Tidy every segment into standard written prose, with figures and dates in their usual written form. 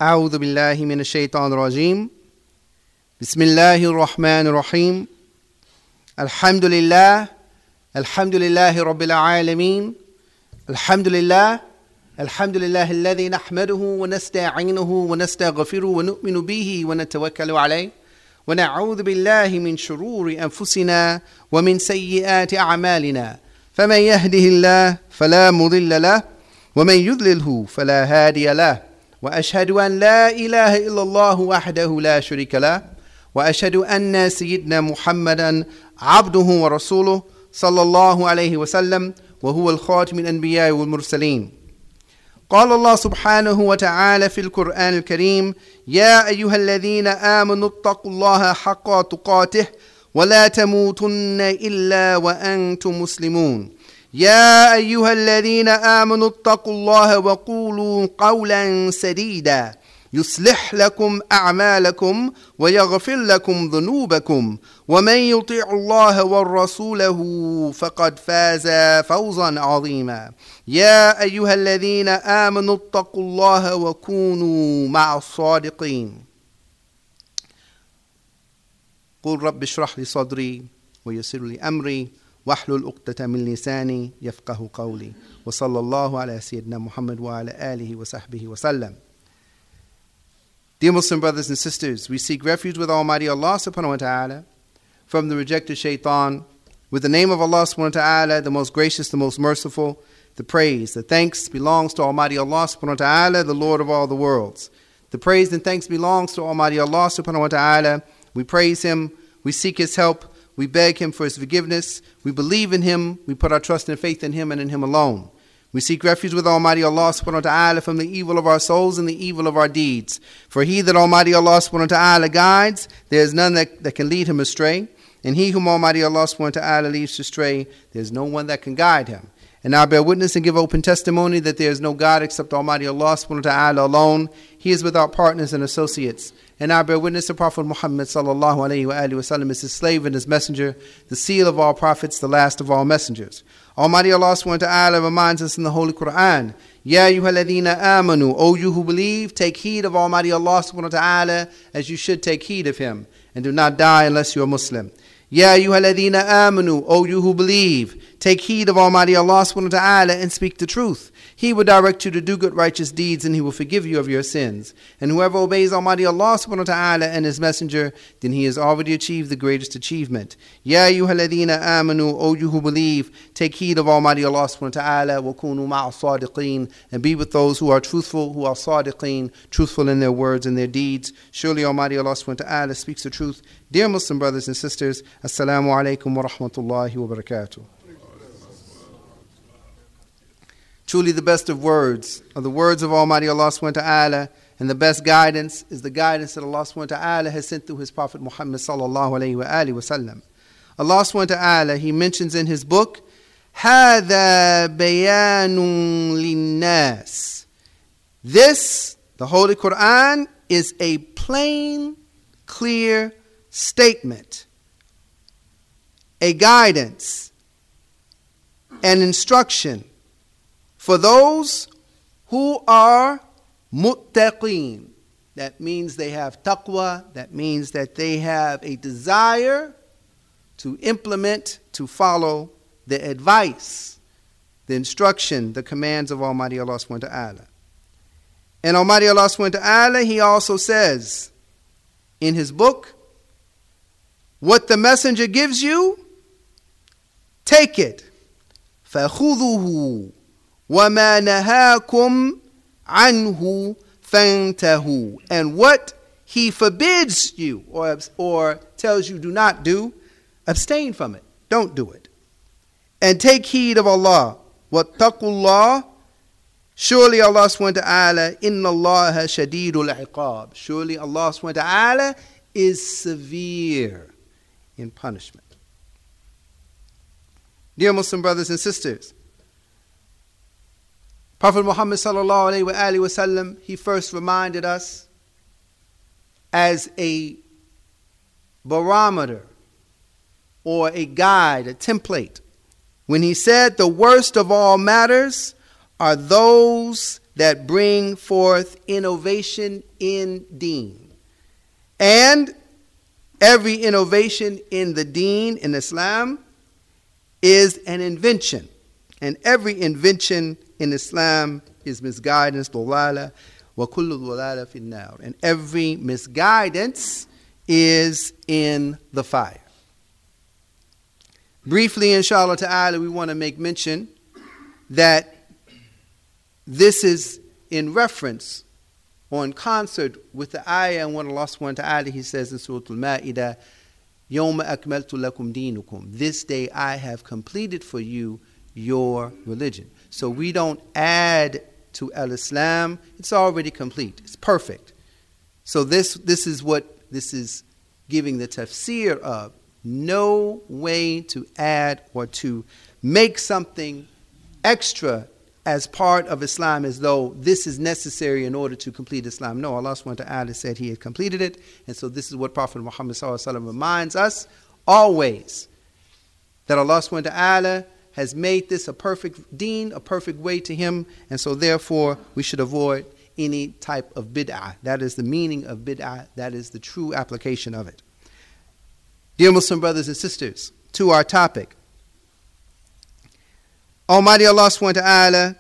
أعوذ بالله من الشيطان الرجيم بسم الله الرحمن الرحيم الحمد لله رب العالمين الحمد لله الذي نحمده ونستعينه ونستغفره ونؤمن به ونتوكل عليه ونعوذ بالله من شرور أنفسنا ومن سيئات أعمالنا فمن يهده الله فلا مضل له ومن يضلله فلا هادي له وأشهد أن لا إله إلا الله وحده لا شريك له وأشهد أن سيدنا محمدا عبده ورسوله صلى الله عليه وسلم وهو الخاتم الأنبياء والمرسلين. قال الله سبحانه وتعالى في القرآن الكريم: يا أيها الذين آمنوا اتقوا الله حق تقاته ولا تموتن إلا وأنتم مسلمون. يا أيها الذين آمنوا اتقوا الله وقولوا قولا سديدا يصلح لكم أعمالكم ويغفر لكم ذنوبكم ومن يطع الله ورسوله فقد فاز فوزا عظيما. يا أيها الذين آمنوا اتقوا الله وكونوا مع الصادقين. قل رب اشرح لي صدري ويسر لي أمري واحلل عقدة من لساني يفقه قولي وصلى الله على سيدنا محمد وعلى آله وصحبه وسلم. Dear Muslim brothers and sisters, we seek refuge with Almighty Allah subhanahu wa ta'ala from the rejected shaitan. With the name of Allah subhanahu wa ta'ala, the most gracious, the most merciful, the praise, the thanks belongs to Almighty Allah subhanahu wa ta'ala, the Lord of all the worlds. The praise and thanks belongs to Almighty Allah subhanahu wa ta'ala. We praise Him, we seek His help, we beg Him for His forgiveness, we believe in Him, we put our trust and faith in Him and in Him alone. We seek refuge with Almighty Allah subhanahu wa ta'ala from the evil of our souls and the evil of our deeds. For He that Almighty Allah subhanahu wa ta'ala guides, there is none that can lead him astray. And he whom Almighty Allah subhanahu wa ta'ala leads astray, there is no one that can guide him. And I bear witness and give open testimony that there is no God except Almighty Allah subhanahu wa ta'ala alone. He is without partners and associates. And I bear witness the Prophet Muhammad sallallahu alayhi wa alihi wa sallam is his slave and his messenger, the seal of all prophets, the last of all messengers. Almighty Allah subhanahu wa ta'ala reminds us in the Holy Quran, Ya ayyuhalladhina amanu, O you who believe, take heed of Almighty Allah subhanahu wa ta'ala as you should take heed of Him, and do not die unless you are Muslim. Ya ayyuhalladhina amanu, O you who believe, take heed of Almighty Allah subhanahu wa ta'ala and speak the truth. He will direct you to do good righteous deeds and He will forgive you of your sins. And whoever obeys Almighty Allah subhanahu wa ta'ala and His messenger, then he has already achieved the greatest achievement. Ya ayyuhalladhina amanu, O you who believe, take heed of Almighty Allah subhanahu wa ta'ala wa kunu ma'a sadiqeen, and be with those who are truthful, who are sadiqeen, truthful in their words and their deeds. Surely Almighty Allah subhanahu wa ta'ala speaks the truth. Dear Muslim brothers and sisters, Assalamu alaikum wa rahmatullahi wa barakatuh. Truly the best of words are the words of Almighty Allah subhanahu wa ta'ala, and the best guidance is the guidance that Allah subhanahu wa ta'ala has sent through His Prophet Muhammad sallallahu alayhi wa alihi wa sallam. Allah subhanahu wa ta'ala, He mentions in His book, هَذَا بَيَانٌ لِلنَّاسِ. This, the Holy Quran, is a plain, clear statement, a guidance, an instruction for those who are muttaqeen. That means they have taqwa. That means that they have a desire to implement, to follow the advice, the instruction, the commands of Almighty Allah subhanahu wa ta'ala. And Almighty Allah subhanahu wa ta'ala, He also says in His book, what the messenger gives you, take it. فَخُذُوهُ وَمَا نَهَاكُمْ عَنْهُ فَانْتَهُوا. And what He forbids you or tells you do not do, abstain from it. Don't do it. And take heed of Allah. وَاتَّقُوا اللَّهِ. Surely Allah subhanahu wa ta'ala, إِنَّ اللَّهَ شَدِيدُ الْعِقَابِ. Surely Allah subhanahu wa ta'ala is severe in punishment. Dear Muslim brothers and sisters, Prophet Muhammad sallallahu alayhi wa alihi wa sallam, he first reminded us as a barometer or a guide, a template, when he said the worst of all matters are those that bring forth innovation in deen. And every innovation in the deen, in Islam, is an invention. And every invention in Islam is misguidance, dolala, wa kullu dolala fin nar. And every misguidance is in the fire. Briefly, inshallah ta'ala, we want to make mention that this is in reference or in concert with the ayah and when Allah subhanahu wa ta'ala, He says in Surah Al-Ma'idah, Yawma akmaltu lakum dinukum. This day I have completed for you your religion. So we don't add to al-Islam. It's already complete. It's perfect. So this is what this is giving the tafsir of. No way to add or to make something extra as part of Islam as though this is necessary in order to complete Islam. No, Allah subhanahu wa ta'ala said He had completed it. And so this is what Prophet Muhammad sallallahu alaihi wasallam reminds us always, that Allah subhanahu wa ta'ala has made this a perfect deen, a perfect way to Him. And so therefore we should avoid any type of bid'ah. That is the meaning of bid'ah. That is the true application of it. Dear Muslim brothers and sisters, to our topic. Almighty Allah subhanahu wa ta'ala,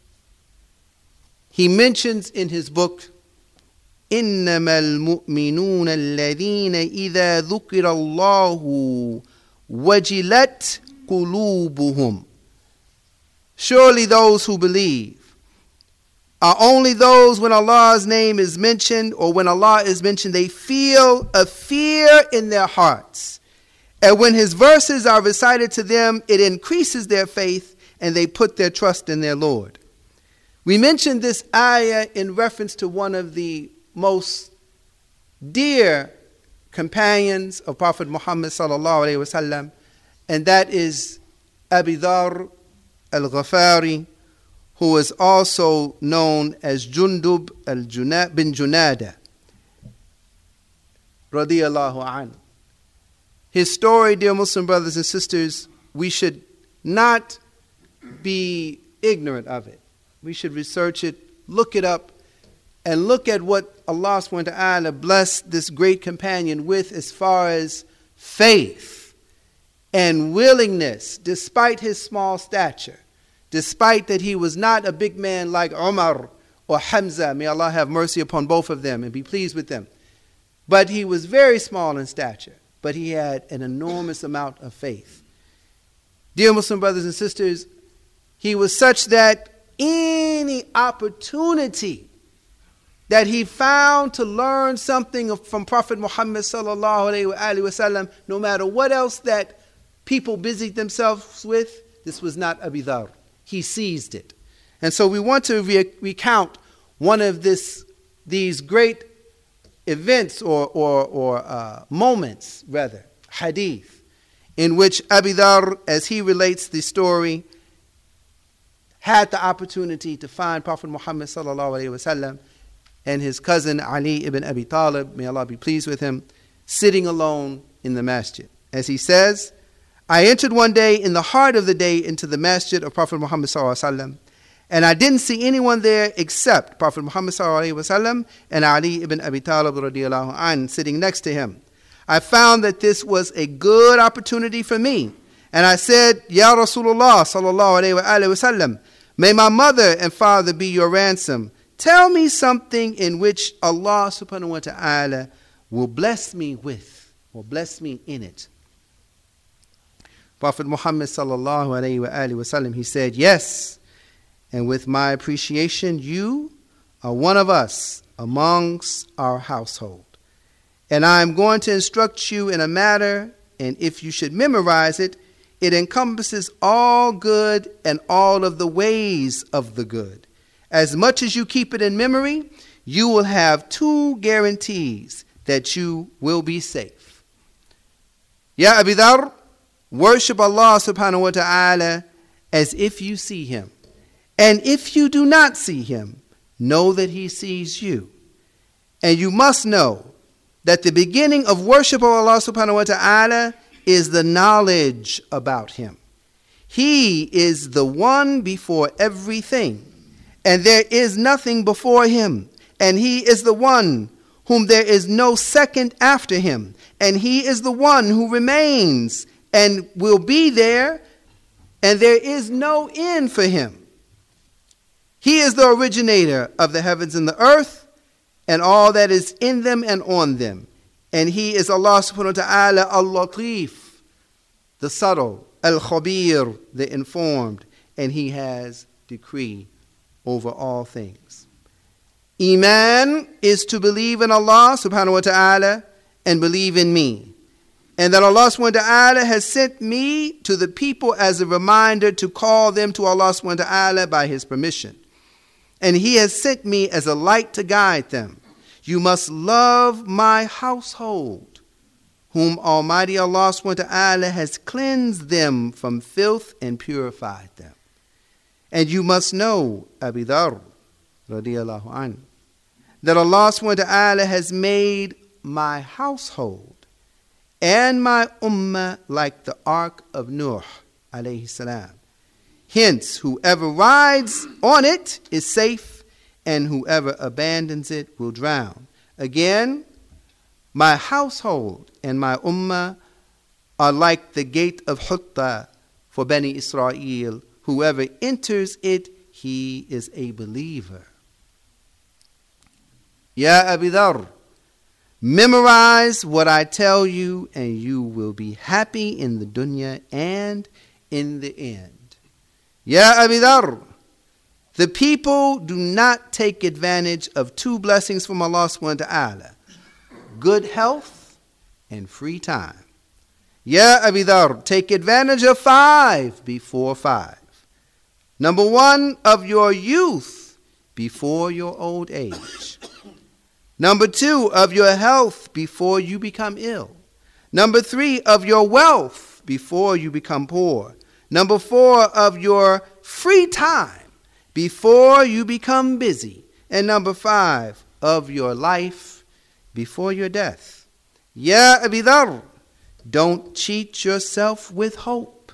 He mentions in His book, إِنَّمَا الْمُؤْمِنُونَ الَّذِينَ إِذَا ذُكِرَ اللَّهُ وَجِلَتْ قُلُوبُهُمْ. Surely those who believe are only those when Allah's name is mentioned, or when Allah is mentioned, they feel a fear in their hearts. And when His verses are recited to them, it increases their faith, and they put their trust in their Lord. We mentioned this ayah in reference to one of the most dear companions of Prophet Muhammad sallallahu alaihi wasallam, and that is Abi Dharr al-Ghafari, who is also known as Jundub bin Junada, radiyallahu anhu. His story, dear Muslim brothers and sisters, we should not be ignorant of it. We should research it, look it up, and look at what Allah subhanahu wa ta'ala blessed this great companion with as far as faith and willingness, despite his small stature, despite that he was not a big man like Umar or Hamza. May Allah have mercy upon both of them and be pleased with them. But he was very small in stature, but he had an enormous amount of faith. Dear Muslim brothers and sisters, he was such that any opportunity that he found to learn something from Prophet Muhammad sallallahu alaihi wasallam, no matter what else that people busied themselves with, this was not Abi Dharr. He seized it. And so we want to recount one of these great events or moments, rather, hadith, in which Abi Dharr, as he relates the story, had the opportunity to find Prophet Muhammad sallallahu alaihi wasallam and his cousin Ali ibn Abi Talib, may Allah be pleased with him, sitting alone in the masjid. As he says, I entered one day in the heart of the day into the masjid of Prophet Muhammad sallallahu alaihi wasallam, and I didn't see anyone there except Prophet Muhammad sallallahu alaihi wasallam and Ali ibn Abi Talib radiyallahu anh sitting next to him. I found that this was a good opportunity for me, and I said, Ya Rasulullah sallallahu alaihi wasallam, may my mother and father be your ransom. Tell me something in which Allah subhanahu wa ta'ala will bless me with, or bless me in it. Prophet Muhammad sallallahu alayhi wa sallam, he said, yes, and with my appreciation, you are one of us amongst our household. And I am going to instruct you in a matter, and if you should memorize it, it encompasses all good and all of the ways of the good. As much as you keep it in memory, you will have 2 guarantees that you will be safe. Ya Abi Dharr, worship Allah subhanahu wa ta'ala as if you see Him. And if you do not see Him, know that He sees you. And you must know that the beginning of worship of Allah subhanahu wa ta'ala is the knowledge about Him. He is the one before everything. and there is nothing before him, and he is the one whom there is no second after him, and he is the one who remains and will be there, and there is no end for him. He is the originator of the heavens and the earth, and all that is in them and on them. And he is Allah subhanahu wa ta'ala al-Latif, the subtle, al-Khabir, the informed, and he has decree over all things. Iman is to believe in Allah subhanahu wa ta'ala and believe in me. And that Allah subhanahu wa ta'ala has sent me to the people as a reminder to call them to Allah subhanahu wa ta'ala by his permission. And he has sent me as a light to guide them. You must love my household, whom Almighty Allah subhanahu wa ta'ala has cleansed them from filth and purified them. And you must know, Abu Dharr, radiyallahu anhu, that Allah subhanahu wa ta'ala has made my household and my ummah like the ark of Nuh, alayhi salam. Hence, whoever rides on it is safe, and whoever abandons it will drown. Again, my household and my ummah are like the gate of Hutta for Bani Israel. Whoever enters it, he is a believer. Ya Abu Dharr, memorize what I tell you, and you will be happy in the dunya and in the end. Ya Abu Dharr, the people do not take advantage of two blessings from Allah subhanahu wa ta'ala: good health and free time. Ya Abu Dharr, take advantage of 5 before 5. Number 1, of your youth before your old age. Number 2, of your health before you become ill. Number 3, of your wealth before you become poor. Number 4, of your free time before you become busy. And number 5, of your life before your death. Ya Abu Dharr, don't cheat yourself with hope,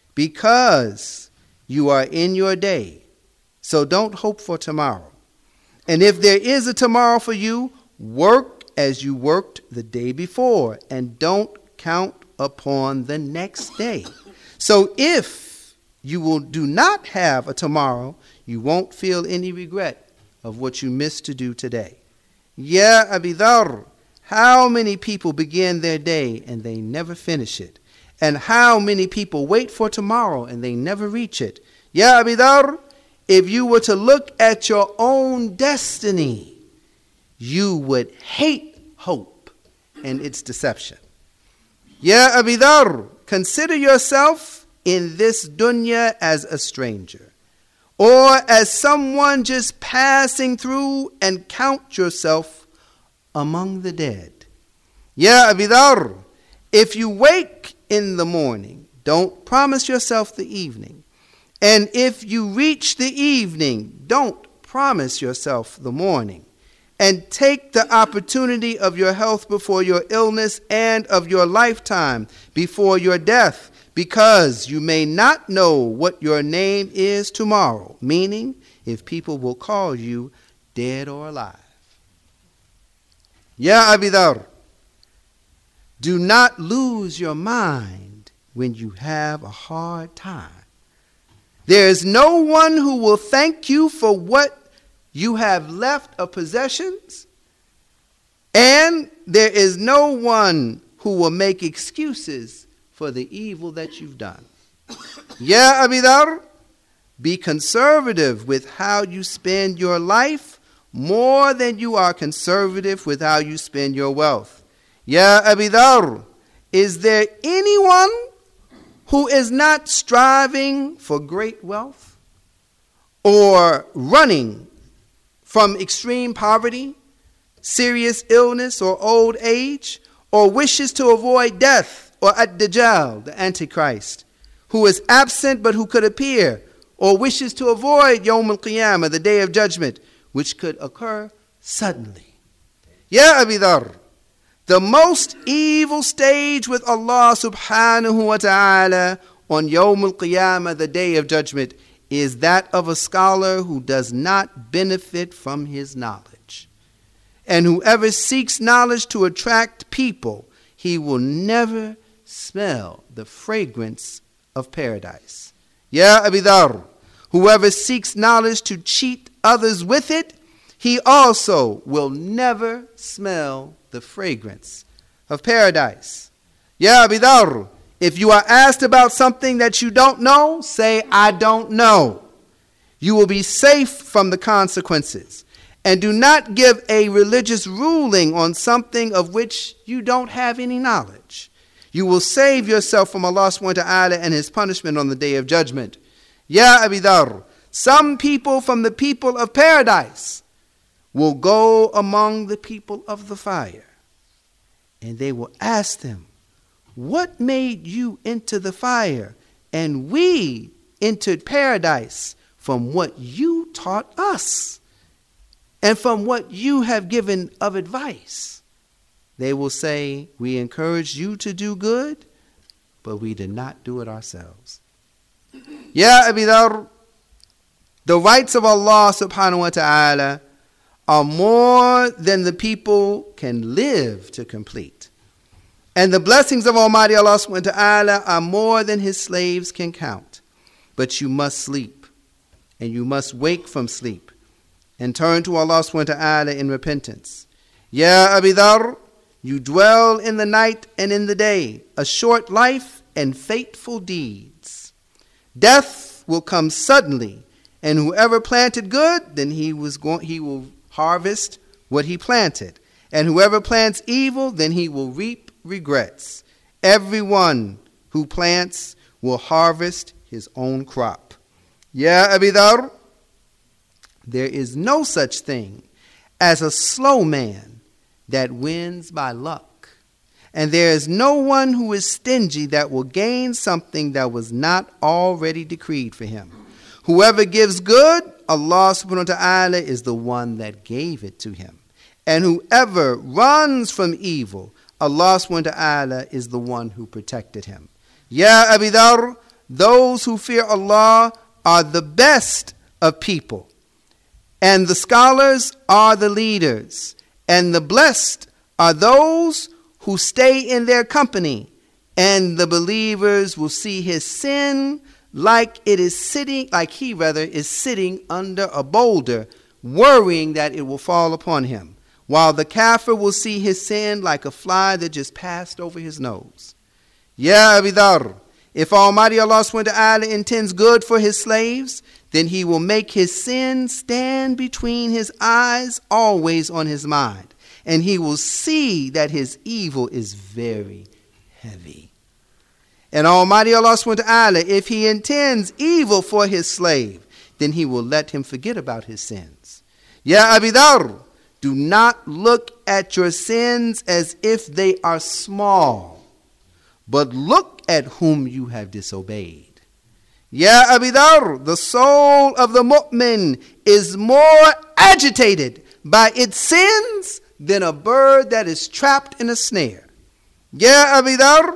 because you are in your day. So don't hope for tomorrow. And if there is a tomorrow for you, work as you worked the day before, and don't count upon the next day. So if you do not have a tomorrow, you won't feel any regret of what you missed to do today. Ya Abu Dharr, how many people begin their day and they never finish it? And how many people wait for tomorrow and they never reach it? Ya Abu Dharr, if you were to look at your own destiny, you would hate hope and its deception. Ya Abu Dharr, consider yourself in this dunya as a stranger, or as someone just passing through, and count yourself among the dead. Ya Abu Dharr, if you wake in the morning, don't promise yourself the evening. And if you reach the evening, don't promise yourself the morning. And take the opportunity of your health before your illness, and of your lifetime before your death, because you may not know what your name is tomorrow, meaning if people will call you dead or alive. Ya Abu Dharr, do not lose your mind when you have a hard time. There is no one who will thank you for what you have left of possessions, and there is no one who will make excuses for the evil that you've done. Ya Abu Dharr, be conservative with how you spend your life more than you are conservative with how you spend your wealth. Ya Abu Dharr, is there anyone who is not striving for great wealth, or running from extreme poverty, serious illness, or old age, or wishes to avoid death, or Ad-Dajjal, the Antichrist, who is absent but who could appear, or wishes to avoid Yawm al-Qiyamah, the day of judgment, which could occur suddenly? Ya Abu Dharr, the most evil stage with Allah subhanahu wa ta'ala on Yawm al-Qiyamah, the day of judgment, is that of a scholar who does not benefit from his knowledge. And whoever seeks knowledge to attract people, he will never smell the fragrance of paradise. Ya Abi Dharr, whoever seeks knowledge to cheat others with it, he also will never smell the fragrance of paradise. Ya Abi Dharr, if you are asked about something that you don't know, say, I don't know. You will be safe from the consequences. And do not give a religious ruling on something of which you don't have any knowledge. You will save yourself from Allah subhanahu wa ta'ala and his punishment on the day of judgment. Ya Abi Dharr, some people from the people of paradise will go among the people of the fire. And they will ask them, what made you enter the fire? And we entered paradise from what you taught us and from what you have given of advice. They will say, we encouraged you to do good, but we did not do it ourselves. Ya Abi Dharr, the rights of Allah subhanahu wa ta'ala are more than the people can live to complete. And the blessings of Almighty Allah subhanahu wa ta'ala are more than his slaves can count. But you must sleep, and you must wake from sleep, and turn to Allah subhanahu wa ta'ala in repentance. Ya Abi Dharr, you dwell in the night and in the day, a short life and fateful deeds. Death will come suddenly, and whoever planted good, then he will harvest what he planted. And whoever plants evil, then he will reap regrets. Everyone who plants will harvest his own crop. Ya Abi Dharr, there is no such thing as a slow man that wins by luck. And there is no one who is stingy that will gain something that was not already decreed for him. Whoever gives good, Allah subhanahu wa ta'ala is the one that gave it to him. And whoever runs from evil, Allah subhanahu wa ta'ala is the one who protected him. Ya Abi Dharr, those who fear Allah are the best of people. And the scholars are the leaders. And the blessed are those who stay in their company. And the believers will see his sin like he is sitting under a boulder, worrying that it will fall upon him. While the kafir will see his sin like a fly that just passed over his nose. Ya Abi Dharr, if Almighty Allah subhanahu wa ta'ala intends good for his slaves, then he will make his sin stand between his eyes, always on his mind. And he will see that his evil is very heavy. And Almighty Allah subhanahu wa ta'ala, if he intends evil for his slave, then he will let him forget about his sins. Ya Abi Dharr, do not look at your sins as if they are small, but look at whom you have disobeyed. Ya Abi Dharr, the soul of the mu'min is more agitated by its sins than a bird that is trapped in a snare. Ya Abi Dharr,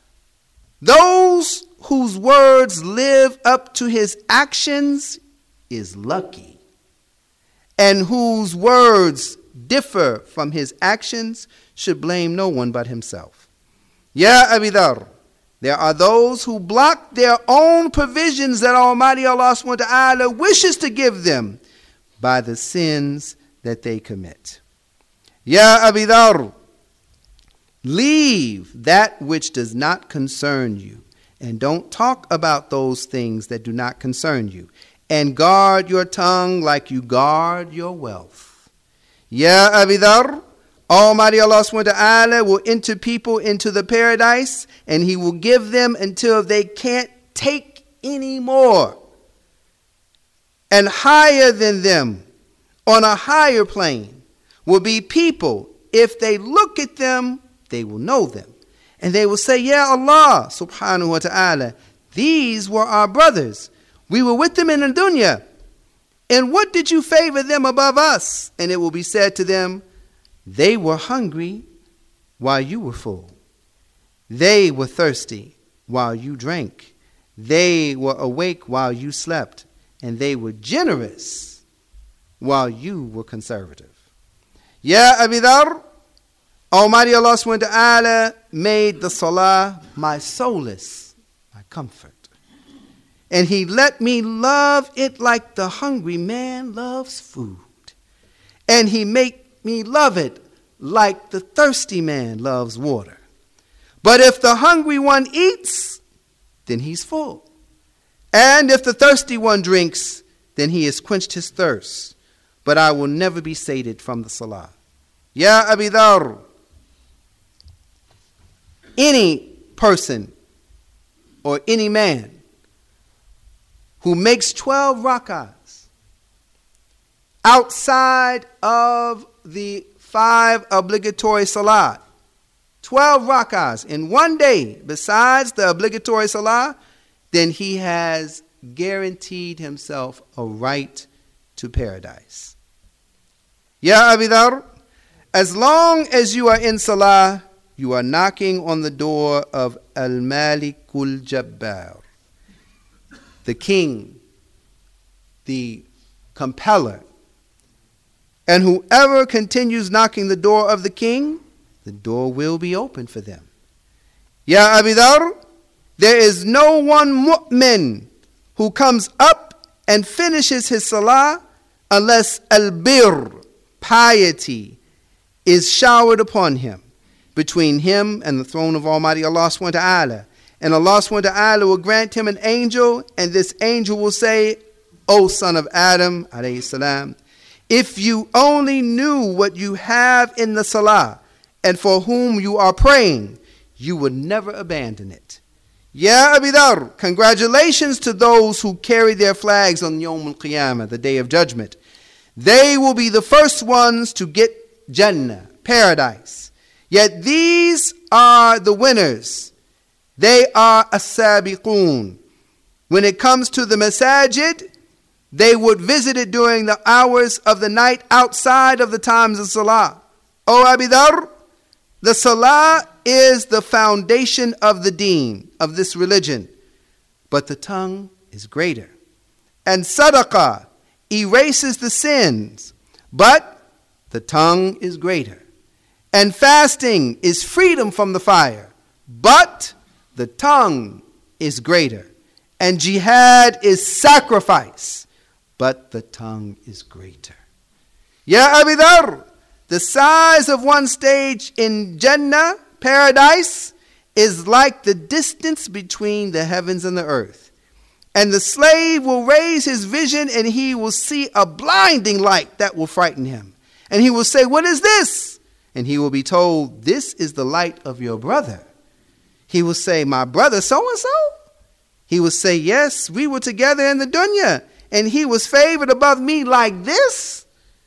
those whose words live up to his actions is lucky. And whose words differ from his actions should blame no one but himself. Ya Abi Dharr, there are those who block their own provisions that Almighty Allah subhanahu wa ta'ala wishes to give them by the sins that they commit. Ya Abi Dharr, leave that which does not concern you, and don't talk about those things that do not concern you. And guard your tongue like you guard your wealth. Ya Abi Dharr, Almighty Allah subhanahu wa ta'ala will enter people into the paradise, and he will give them until they can't take any more. And higher than them, on a higher plane, will be people. If they look at them, they will know them. And they will say, Ya Allah subhanahu wa ta'ala, these were our brothers. We were with them in the dunya. And what did you favor them above us? And it will be said to them, they were hungry while you were full. They were thirsty while you drank. They were awake while you slept. and they were generous while you were conservative. Ya Abi Dharr, Almighty Allah subhanahu wa ta'ala made the salah my solace, my comfort. And He let me love it like the hungry man loves food. And He made me love it like the thirsty man loves water. But if the hungry one eats, then he's full. And if the thirsty one drinks, then he has quenched his thirst. But I will never be sated from the salah. Ya Abi Dharr, any person or any man who makes 12 rak'ahs outside of the 5 obligatory salat, 12 rak'ahs in one day besides the obligatory salah, then he has guaranteed himself a right to paradise. Ya Abi Dharr, as long as you are in salah, you are knocking on the door of Al-Malikul Jabbar, the king, the compeller. And whoever continues knocking the door of the king, the door will be open for them. Ya Abi Dharr, there is no one mu'min who comes up and finishes his salah unless al-bir, piety, is showered upon him, between him and the throne of Almighty Allah subhanahu wa ta'ala. And Allah subhanahu wa ta'ala will grant him an angel, and this angel will say, O son of Adam, alayhi salam, if you only knew what you have in the salah and for whom you are praying, you would never abandon it. Ya Abi Dharr, congratulations to those who carry their flags on Yawm al-Qiyamah, the day of judgment. They will be the first ones to get Jannah, paradise. Yet these are the winners. They are as-sabiqun. When it comes to the masajid, they would visit it during the hours of the night outside of the times of salah. O Abi Dharr, the salah is the foundation of the deen, of this religion. But the tongue is greater. And sadaqah erases the sins, but the tongue is greater. And fasting is freedom from the fire, but the tongue is greater. And jihad is sacrifice, but the tongue is greater. Ya Abi Dharr, the size of one stage in Jannah, paradise, is like the distance between the heavens and the earth. And the slave will raise his vision and he will see a blinding light that will frighten him. And he will say, what is this? And he will be told, this is the light of your brother. He will say, my brother so-and-so? He will say, yes, we were together in the dunya, and he was favored above me like this.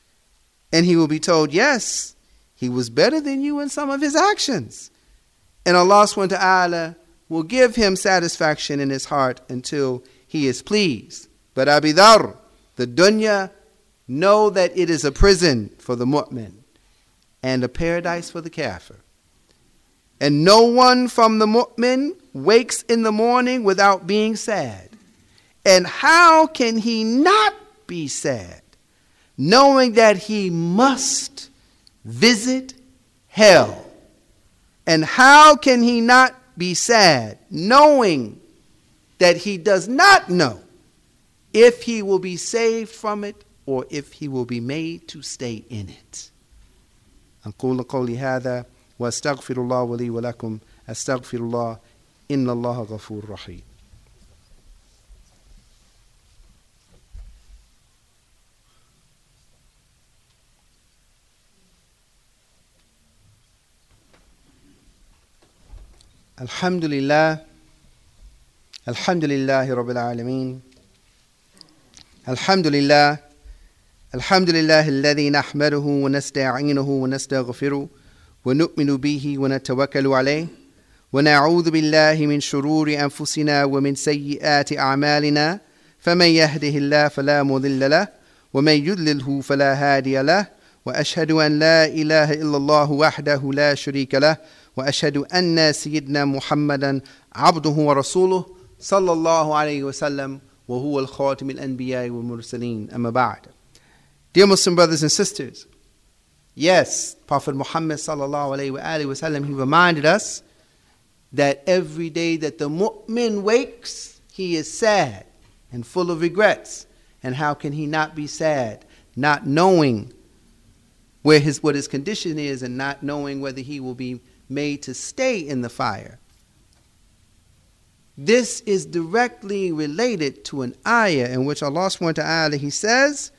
And he will be told, yes, he was better than you in some of his actions. And Allah subhanahu wa ta'ala will give him satisfaction in his heart until he is pleased. But Abi Dharr, the dunya, know that it is a prison for the mu'min and a paradise for the kafir. And no one from the mu'min wakes in the morning without being sad. And how can he not be sad, knowing that he must visit hell? And how can he not be sad, knowing that he does not know if he will be saved from it or if he will be made to stay in it? أقول قولي هذا وأستغفر الله ولي ولكم أستغفر الله إن الله غفور رحيم. الحمد لله رب العالمين الحمد لله الذي نحمده ونستعينه ونستغفره ونؤمن به ونتوكل عليه ونعوذ بالله من شرور أنفسنا ومن سيئات أعمالنا فمن يهده الله فلا مضل له ومن يضلله فلا هادي له وأشهد أن لا إله إلا الله وحده لا شريك له وأشهد أن سيدنا محمدا عبده ورسوله صلى الله عليه وسلم وهو الخاتم الأنبياء والمرسلين أما بعد. Dear Muslim brothers and sisters, yes, Prophet Muhammad sallallahu alayhi wa sallam, he reminded us that every day that the mu'min wakes, he is sad and full of regrets. And how can he not be sad, not knowing what his condition is and not knowing whether he will be made to stay in the fire? This is directly related to an ayah in which Allah subhanahu wa ta'ala, he says,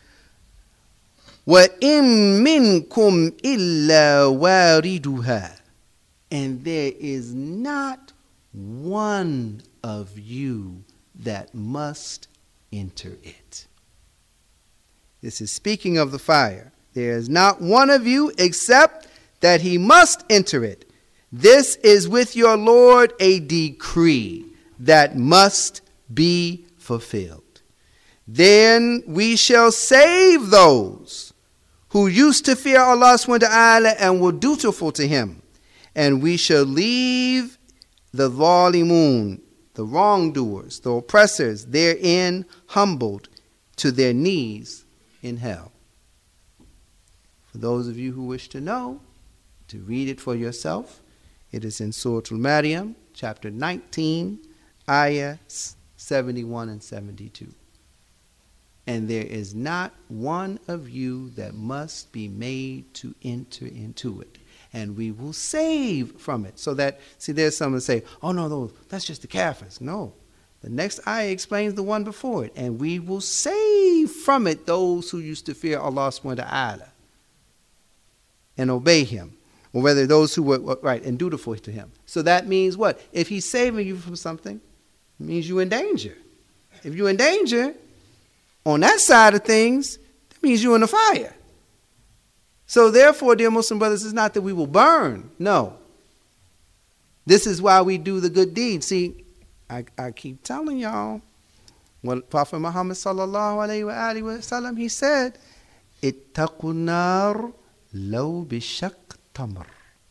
وَإِن مِّنكُمْ إِلَّا وَارِدُهَا, and there is not one of you that must enter it. This is speaking of the fire. There is not one of you except that he must enter it. This is with your Lord a decree that must be fulfilled. Then we shall save those who used to fear Allah subhanahu wa ta'ala and were dutiful to him. And we shall leave the zalimun, the wrongdoers, the oppressors, therein humbled to their knees in hell. For those of you who wish to know, to read it for yourself, it is in Surah Al-Maryam, chapter 19, ayahs 71 and 72. And there is not one of you that must be made to enter into it. And we will save from it. So that, see, there's some that say, oh no, that's just the kafirs. No. The next ayah explains the one before it. And we will save from it those who used to fear Allah subhanahu wa ta'ala and obey him. Or whether those who were right and dutiful to him. So that means what? If he's saving you from something, it means you're in danger. If you're in danger, on that side of things, that means you're in the fire. So therefore, dear Muslim brothers, it's not that we will burn. No. This is why we do the good deeds. See, I keep telling y'all, what Prophet Muhammad sallallahu alayhi wa sallam, he said, ittaqun nar law bishaq tamr.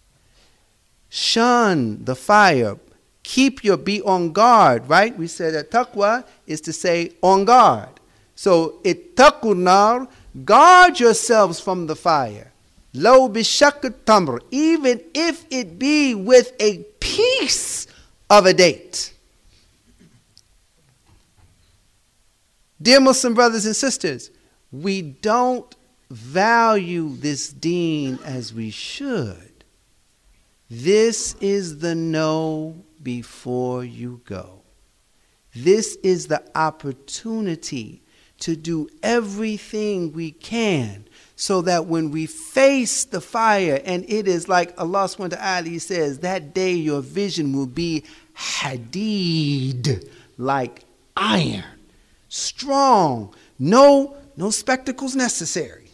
Shun the fire. Be on guard, right? We said that taqwa is to say on guard. So, ittaqun nar, guard yourselves from the fire. Lo bishaq tamr, even if it be with a piece of a date. Dear Muslim brothers and sisters, we don't value this deen as we should. This is the know before you go. This is the opportunity to do everything we can so that when we face the fire, and it is like Allah subhanahu wa ta'ala says, that day your vision will be hadid, like iron, strong, no spectacles necessary.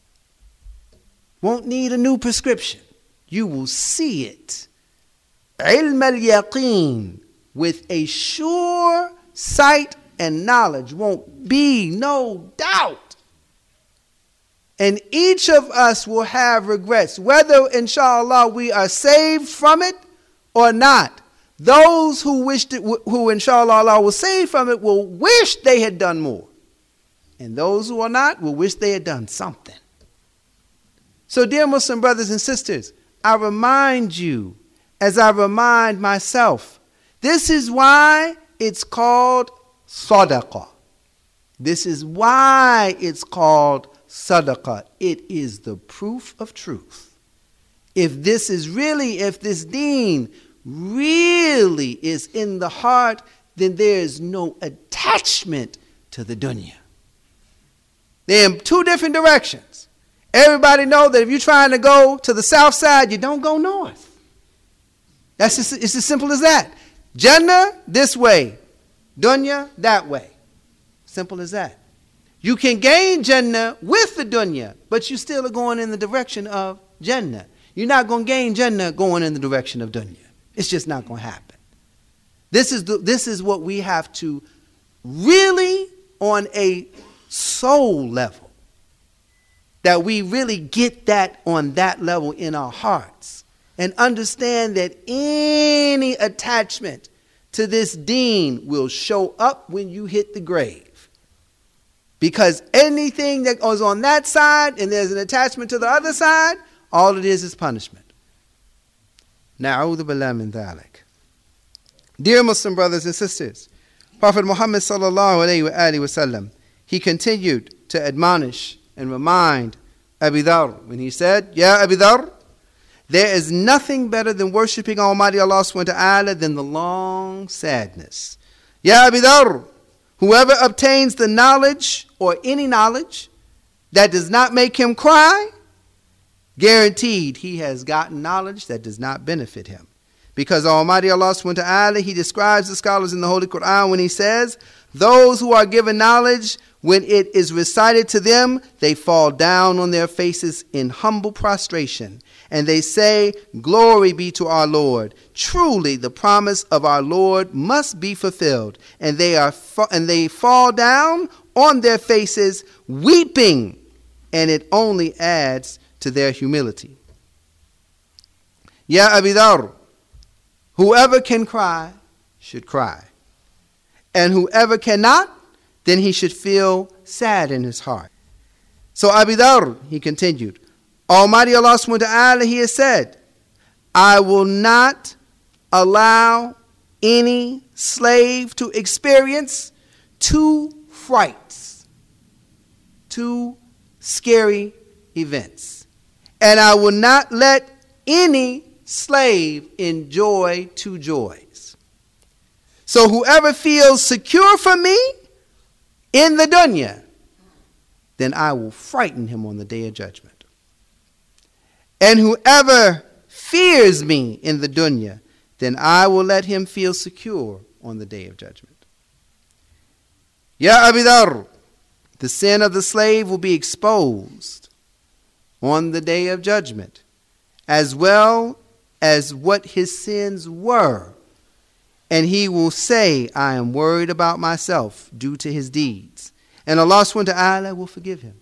Won't need a new prescription. You will see it. Ilm al-yaqeen, with a sure sight and knowledge, won't be no doubt. And each of us will have regrets, whether inshallah we are saved from it or not. Those who inshallah Allah will save from it will wish they had done more. And those who are not will wish they had done something. So dear Muslim brothers and sisters, I remind you, as I remind myself, this is why it's called sadaqah. This is why it's called sadaqah. It is the proof of truth. If this deen really is in the heart, then there is no attachment to the dunya. They're in two different directions. Everybody know that if you're trying to go to the south side, you don't go north. It's as simple as that. Jannah, this way. Dunya, that way. Simple as that. You can gain Jannah with the dunya, but you still are going in the direction of Jannah. You're not going to gain Jannah going in the direction of dunya. It's just not going to happen. This is what we have to really, on a soul level, that we really get that on that level in our hearts and understand that any attachment to this deen will show up when you hit the grave. Because anything that goes on that side and there's an attachment to the other side, all it is punishment. Na'udhu billah min dhalik. Dear Muslim brothers and sisters, Prophet Muhammad sallallahu alayhi wa sallam, he continued to admonish and remind Abu Dharr when he said, Ya Abu Dharr, there is nothing better than worshipping Almighty Allah subhanahu wa ta'ala than the long sadness. Ya Abu Dharr, whoever obtains the knowledge or any knowledge that does not make him cry, guaranteed he has gotten knowledge that does not benefit him. Because Almighty Allah subhanahu wa ta'ala, he describes the scholars in the Holy Quran when he says, those who are given knowledge, when it is recited to them, they fall down on their faces in humble prostration. And they say, glory be to our Lord. Truly the promise of our Lord must be fulfilled. And they fall down on their faces weeping. And it only adds to their humility. Ya Abu Dharr, whoever can cry should cry. And whoever cannot, then he should feel sad in his heart. So Abu Dharr, he continued, Almighty Allah subhanahu wa ta'ala, he has said, I will not allow any slave to experience two frights, two scary events. And I will not let any slave enjoy two joys. So whoever feels secure for me in the dunya, then I will frighten him on the day of judgment. And whoever fears me in the dunya, then I will let him feel secure on the day of judgment. Ya Abu Dharr, the sin of the slave will be exposed on the day of judgment, as well as what his sins were. And he will say, I am worried about myself due to his deeds. And Allah subhanahu wa ta'ala will forgive him.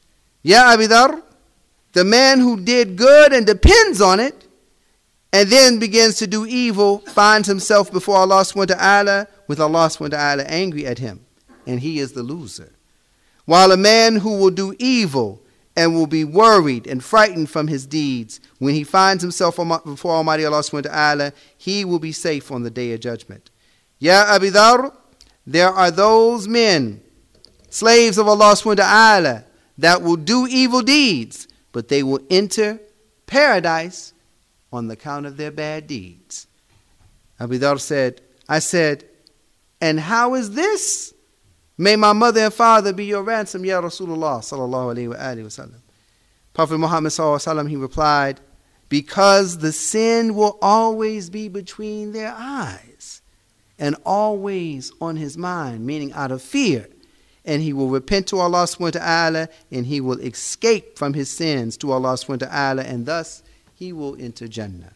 Ya Abu Dharr, the man who did good and depends on it, and then begins to do evil, finds himself before Allah subhanahu wa ta'ala, with Allah subhanahu wa ta'ala angry at him. And he is the loser. While a man who will do evil and will be worried and frightened from his deeds, when he finds himself before Almighty Allah subhanahu wa ta'ala, he will be safe on the day of judgment. Ya Abu Dharr, there are those men, slaves of Allah subhanahu wa ta'ala, that will do evil deeds, but they will enter paradise on the count of their bad deeds. Abu Dharr said, I said, and how is this? May my mother and father be your ransom, Ya Rasulullah sallallahu alayhi wa alihi wa sallam. Prophet Muhammad sallallahu alayhi wa sallam, he replied, because the sin will always be between their eyes and always on his mind, meaning out of fear. And he will repent to Allah subhanahu wa ta'ala, and he will escape from his sins to Allah subhanahu wa ta'ala, and thus he will enter Jannah.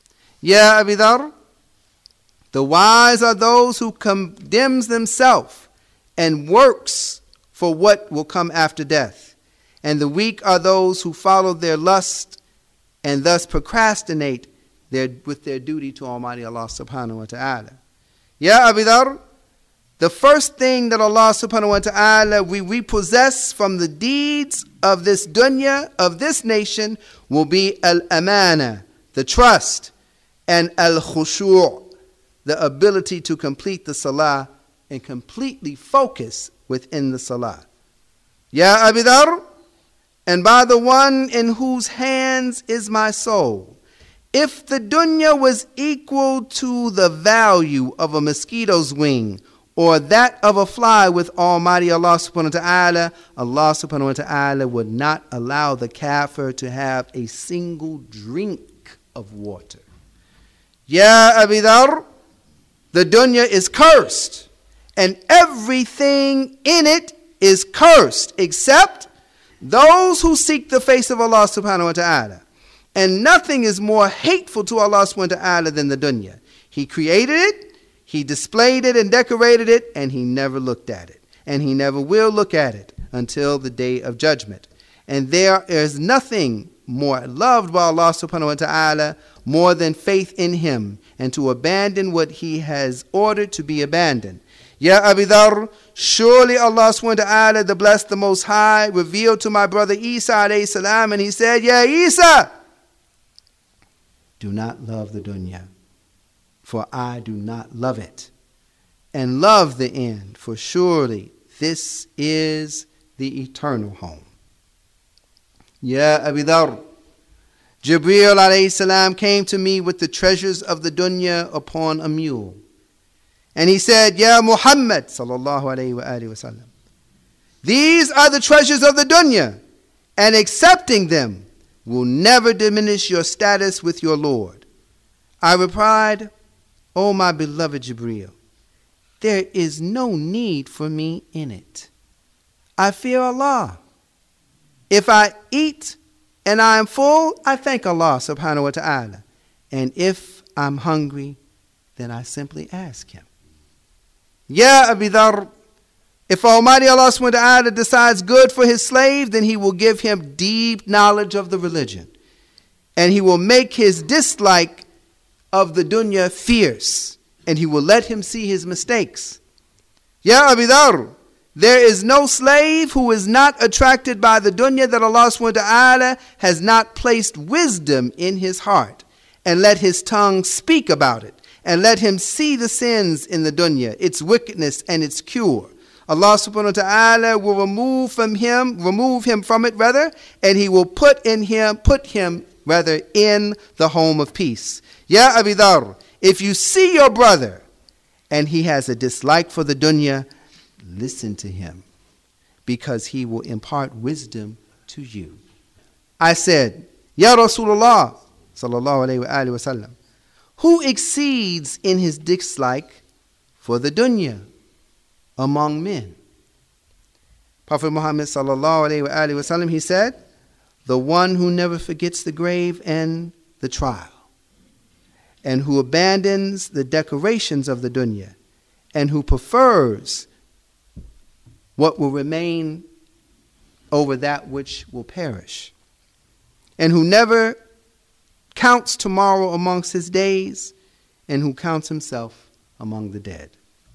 Ya Abu Dharr, the wise are those who condemns themselves and works for what will come after death. And the weak are those who follow their lust and thus procrastinate with their duty to Almighty Allah subhanahu wa ta'ala. Ya Abu Dharr, the first thing that Allah subhanahu wa ta'ala we repossess from the deeds of this dunya, of this nation, will be al-amana, the trust, and al-khushu', the ability to complete the salah and completely focus within the salah. Ya Abu Dharr, and by the one in whose hands is my soul, if the dunya was equal to the value of a mosquito's wing, or that of a fly with Almighty Allah subhanahu wa ta'ala, Allah subhanahu wa ta'ala would not allow the kafir to have a single drink of water. Ya Abu Dharr, the dunya is cursed, and everything in it is cursed, except those who seek the face of Allah subhanahu wa ta'ala. And nothing is more hateful to Allah subhanahu wa ta'ala than the dunya. He created it, He displayed it and decorated it, and He never looked at it. And He never will look at it until the day of judgment. And there is nothing more loved by Allah subhanahu wa ta'ala more than faith in him, and to abandon what he has ordered to be abandoned. Ya Abi Dharr, surely Allah subhanahu wa ta'ala, the blessed, the most high, revealed to my brother Isa alayhi salam, and he said, Ya Isa, do not love the dunya, for I do not love it, and love the end, for surely this is the eternal home. Ya Abi Dharr, Jibreel alayhi salam came to me with the treasures of the dunya upon a mule. And he said, Ya Muhammad sallallahu alayhi wa sallam, these are the treasures of the dunya, and accepting them will never diminish your status with your Lord. I replied, O my beloved Jibreel, there is no need for me in it. I fear Allah. If I eat and I am full, I thank Allah subhanahu wa ta'ala. And if I'm hungry, then I simply ask him. Ya Abi Dharr, if Almighty Allah subhanahu wa ta'ala decides good for his slave, then he will give him deep knowledge of the religion, and he will make his dislike of the dunya fierce, and he will let him see his mistakes. Ya Abi Dharr, there is no slave who is not attracted by the dunya that Allah subhanahu wa ta'ala has not placed wisdom in his heart, and let his tongue speak about it, and let him see the sins in the dunya, its wickedness and its cure. Allah subhanahu wa ta'ala will remove him from it, and he will put him in the home of peace. Ya Abi Dharr, if you see your brother and he has a dislike for the dunya, listen to him, because he will impart wisdom to you. I said, Ya Rasulullah sallallahu alayhi wa sallam, who exceeds in his dislike for the dunya among men? Prophet Muhammad sallallahu alayhi wa sallam, he said, the one who never forgets the grave and the trial, and who abandons the decorations of the dunya, and who prefers what will remain over that which will perish, and who never counts tomorrow amongst his days, and who counts himself among the dead.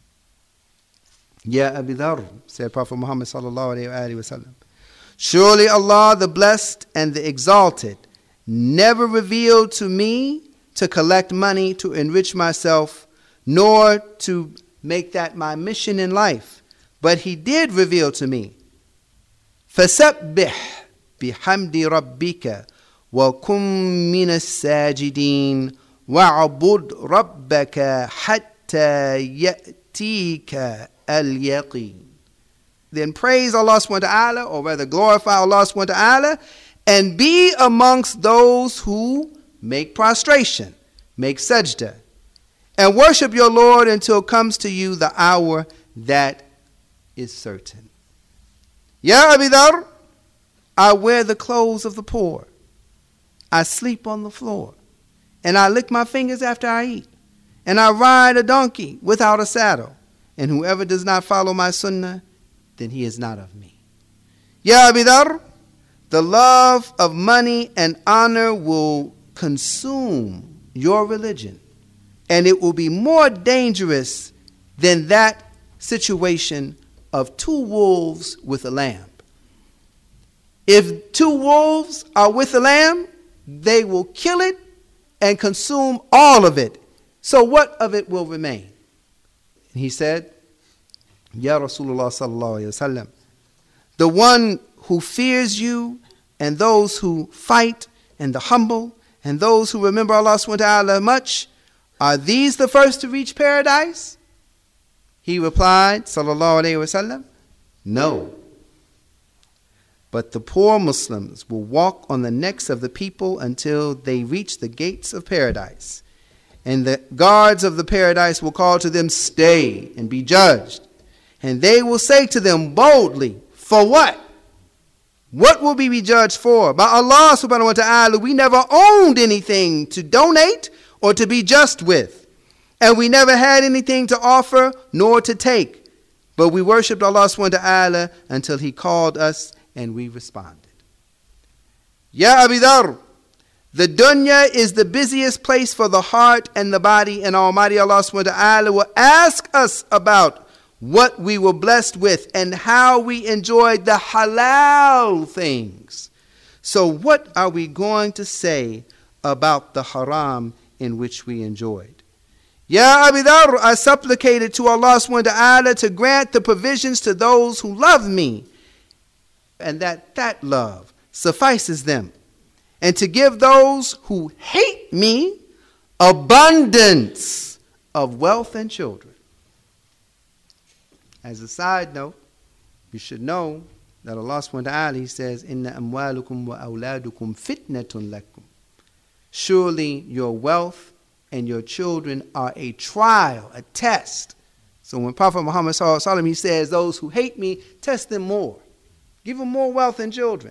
Ya Abi Dharr, said Prophet Muhammad sallallahu alayhi wa sallam, surely Allah the blessed and the exalted never revealed to me to collect money to enrich myself, nor to make that my mission in life, but he did reveal to me, فَسَبِّحْ بِحَمْدِ رَبِّكَ وَكُمْ مِنَ السَّاجِدِينَ وَعْبُدْ رَبَّكَ حَتَّى يَأْتِيكَ الْيَقِينَ. Then praise Allah subhanahu wa ta'ala, or rather glorify Allah subhanahu wa ta'ala, and be amongst those who make prostration, make sajda, and worship your Lord until comes to you the hour that is certain. Ya Abi Dharr, I wear the clothes of the poor, I sleep on the floor, and I lick my fingers after I eat, and I ride a donkey without a saddle, and whoever does not follow my sunnah, then he is not of me. Ya Abi Dharr, the love of money and honor will consume your religion, and it will be more dangerous than that situation of two wolves with a lamb. If two wolves are with a lamb, they will kill it and consume all of it. So what of it will remain? And he said, Ya Rasulullah sallallahu alayhi wa sallam, the one who fears you, and those who fight, and the humble, and those who remember Allah subhanahu wa ta'ala much, are these the first to reach paradise? He replied, sallallahu alayhi wa sallam, no. But the poor Muslims will walk on the necks of the people until they reach the gates of paradise. And the guards of the paradise will call to them, stay and be judged. And they will say to them boldly, for what? What will we be judged for? By Allah subhanahu wa ta'ala, we never owned anything to donate or to be just with. And we never had anything to offer nor to take. But we worshipped Allah subhanahu wa ta'ala until he called us and we responded. Ya Abi Dharr, the dunya is the busiest place for the heart and the body, and Almighty Allah subhanahu wa ta'ala will ask us about what we were blessed with and how we enjoyed the halal things. So what are we going to say about the haram in which we enjoyed? Ya Abi Dharr, I supplicated to Allah subhanahu wa ta'ala to grant the provisions to those who love me, and that love suffices them, and to give those who hate me abundance of wealth and children. As a side note, you should know that Allah subhanahu wa ta'ala, He says, Inna amwalukum wa awladukum fitnatun lakum. Surely your wealth and your children are a trial, a test. So when Prophet Muhammad sallallahu alaihi wasallam, he says, those who hate me, test them more. Give them more wealth and children.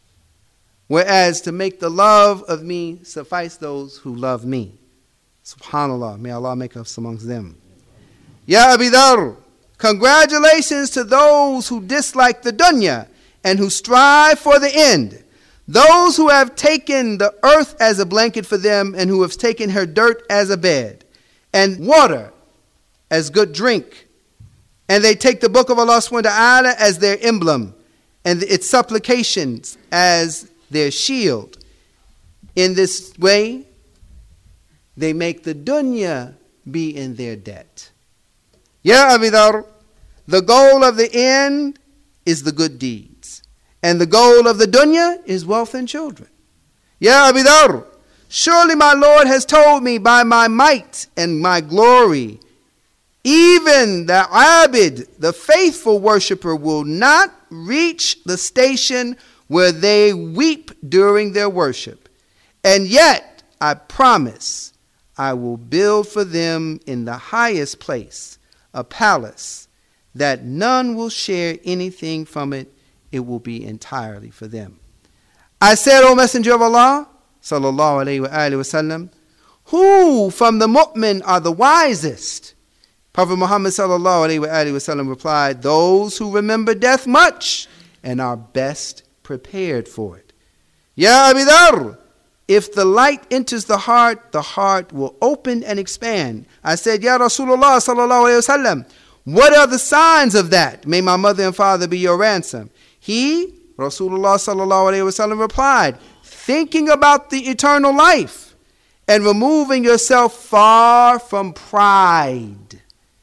Whereas to make the love of me suffice those who love me. Subhanallah, may Allah make us amongst them. Ya Abi Dharr, congratulations to those who dislike the dunya and who strive for the end. Those who have taken the earth as a blanket for them and who have taken her dirt as a bed and water as good drink. And they take the book of Allah subhanahu wa ta'ala as their emblem and its supplications as their shield. In this way, they make the dunya be in their debt. Ya Abi Dharr, the goal of the end is the good deeds, and the goal of the dunya is wealth and children. Ya Abi Dharr, surely my Lord has told me by my might and my glory, even the abid, the faithful worshipper, will not reach the station where they weep during their worship. And yet, I promise, I will build for them in the highest place a palace that none will share anything from it. It will be entirely for them. I said, O Messenger of Allah, sallallahu alayhi wa alihi wasallam, who from the mu'min are the wisest? Prophet Muhammad sallallahu alayhi wa alihi wasallam replied, those who remember death much and are best prepared for it. Ya Abi Dharr, if the light enters the heart will open and expand. I said, Ya Rasulullah sallallahu alayhi wasallam, what are the signs of that? May my mother and father be your ransom. He, Rasulullah sallallahu alayhi wasallam, replied, thinking about the eternal life and removing yourself far from pride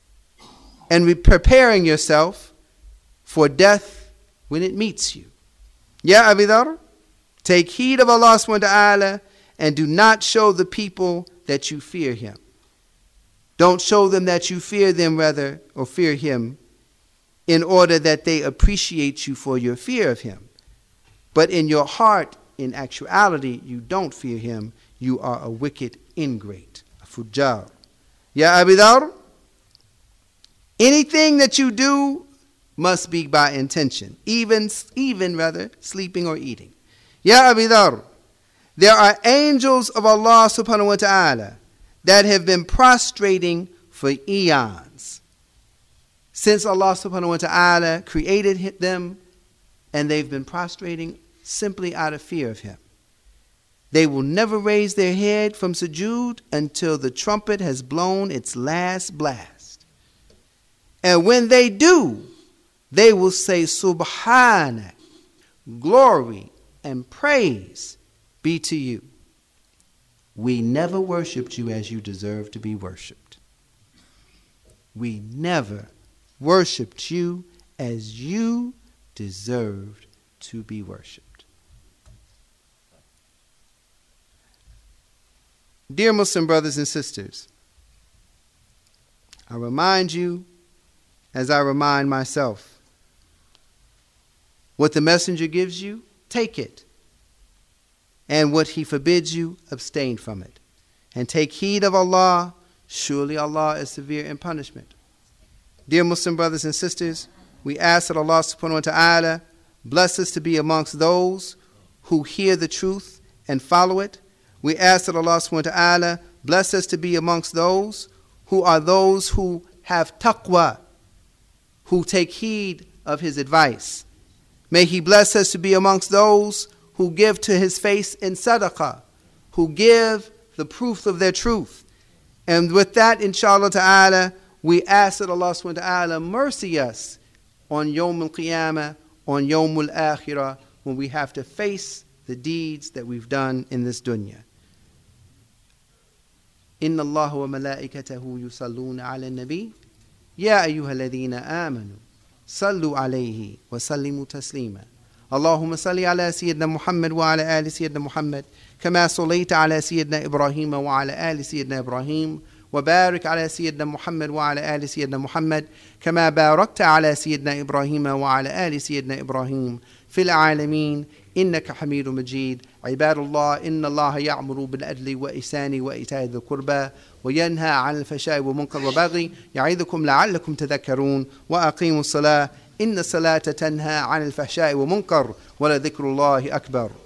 and preparing yourself for death when it meets you. Ya Abi Dharr, take heed of Allah subhanahu wa ta'ala and do not show the people that you fear Him. Don't show them that you fear them, rather, or fear Him, in order that they appreciate you for your fear of Him. But in your heart, in actuality, you don't fear Him. You are a wicked ingrate, a fujjar. Ya Abi Dharr, anything that you do must be by intention, even sleeping or eating. Ya Abi Dharr, there are angels of Allah subhanahu wa ta'ala that have been prostrating for eons since Allah subhanahu wa ta'ala created them, and they've been prostrating simply out of fear of Him. They will never raise their head from sujood until the trumpet has blown its last blast. And when they do, they will say, Subhanak, glory and praise be to you. We never worshipped you as you deserve to be worshipped. We never worshipped you as you deserved to be worshipped. Dear Muslim brothers and sisters, I remind you, as I remind myself, what the messenger gives you, take it. And what he forbids you, abstain from it. And take heed of Allah, surely Allah is severe in punishment. Dear Muslim brothers and sisters, we ask that Allah subhanahu wa ta'ala bless us to be amongst those who hear the truth and follow it. We ask that Allah subhanahu wa ta'ala bless us to be amongst those who have taqwa, who take heed of His advice. May He bless us to be amongst those who give to his face in sadaqah, who give the proof of their truth. And with that, inshallah ta'ala, we ask that Allah subhanahu wa ta'ala mercy us on Yawm al-Qiyamah, on Yawm al-Akhirah, when we have to face the deeds that we've done in this dunya. إن الله وملائكته يصلون على النبي يا أيها الذين آمنوا صلوا عليه وسلموا تسليما اللهم صل على سيدنا محمد وعلى آل سيدنا محمد كما صليت على سيدنا إبراهيم وعلى آل سيدنا إبراهيم وبارك على سيدنا محمد وعلى آل سيدنا محمد كما باركت على سيدنا إبراهيم وعلى آل سيدنا إبراهيم في العالمين إنك حميد مجيد. عباد الله، إن الله يأمر بالعدل والإحسان وإيتاء ذي القربى وينهى عن الفحشاء والمنكر والبغي يعظكم لعلكم تذكرون وأقيموا الصلاة إن الصلاة تنهى عن الفحشاء والمنكر ولذكر الله أكبر.